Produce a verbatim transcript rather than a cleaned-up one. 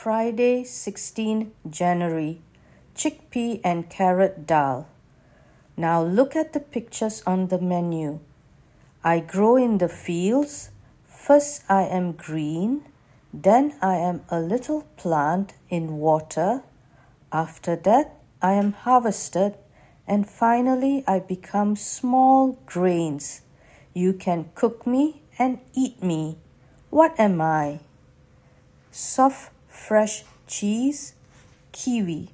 Friday, sixteenth January. Chickpea and carrot dal. Now look at the pictures on the menu. I grow in the fields. First I am green, then I am a little plant in water. After that I am harvested, and finally I become small grains. You can cook me and eat me. What am I? Soft, fresh cheese, kiwi.